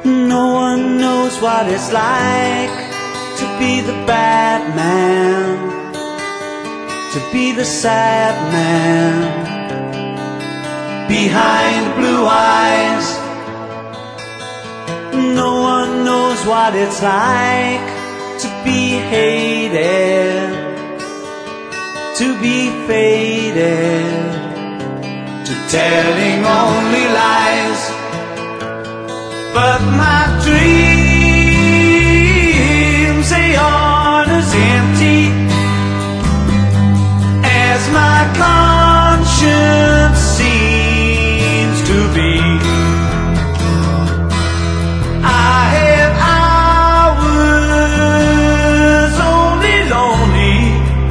No one knows what it's like to be the bad man, to be the sad man behind blue eyes. No one knows what it's like to be hated, to be faded, to telling only lies. But my dreams, they aren't as empty as my conscience seems to be. I have hours only lonely.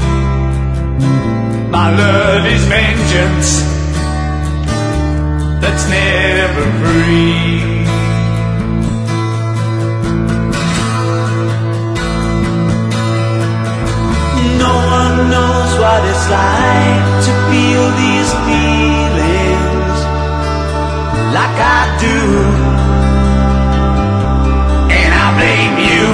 My love is vengeance that's never free. No one knows what it's like to feel these feelings like I do, and I blame you.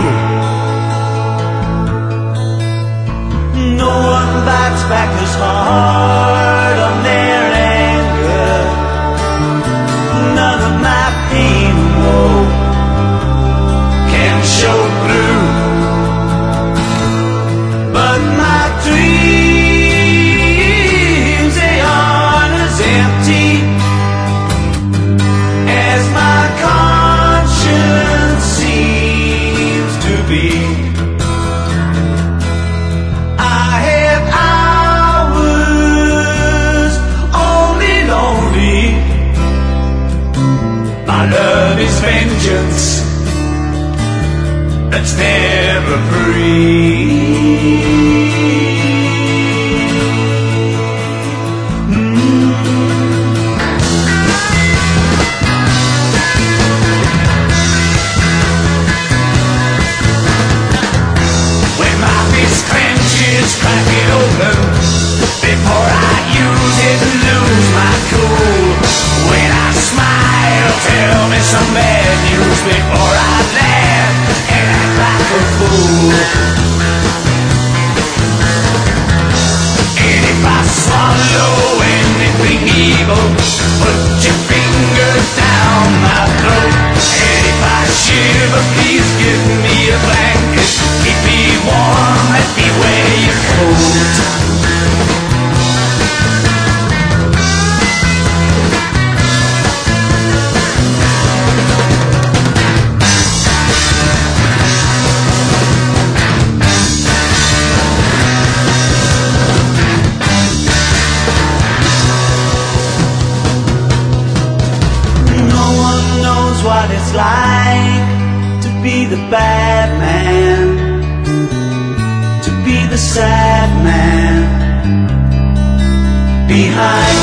No one bites back as hard on their anger. None of my pain and woe can show through. But my dreams, they aren't as empty as my conscience seems to be. I have hours only lonely. My love is vengeance that's never free. When my fist clenches, crack it open before I use it and lose my cool. When I smile, tell me some bad news before I laugh and act like a fool. And if I swallow anything evil, put your fingers down my throat. And if I shiver, please give me a blanket. Keep me warm, let me wear your coat. What it's like to be the bad man, to be the sad man behind